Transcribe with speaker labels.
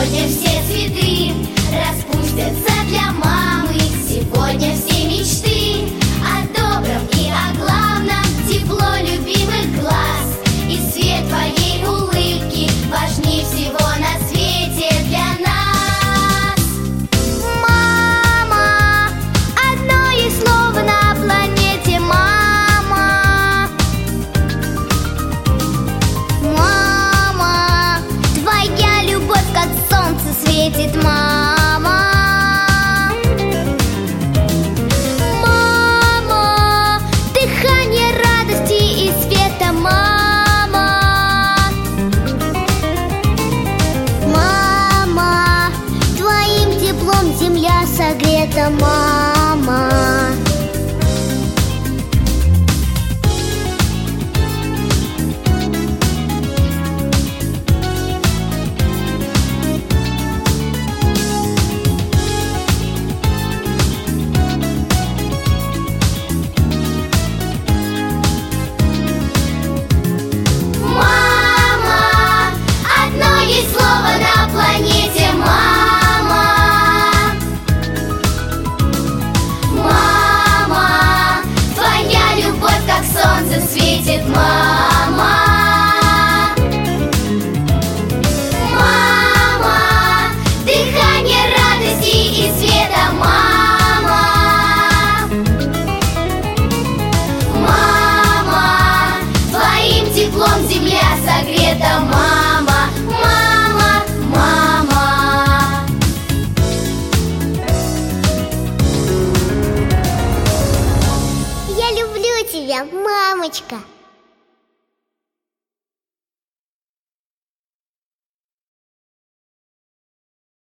Speaker 1: Сегодня все цветы распустятся для мамы. Сегодня все мечты о добром и о главном. Тепло любимых глаз и свет твоей улыбки важнее всего на свете для нас. Мама, одно есть слово на планете. Мама, мама, твоя любовь как солнце светит. Мама, мама, дыхание радости и света. Мама, мама, твоим теплом земля согрета. Мама. Мама, одно есть слово на планете. Мама, мама, твоя любовь как солнце светит. Мама, мама, дыхание радости и света. Мама, мама, твоим теплом земля согрета. Мама, мама, мама. Я люблю тебя, мамочка.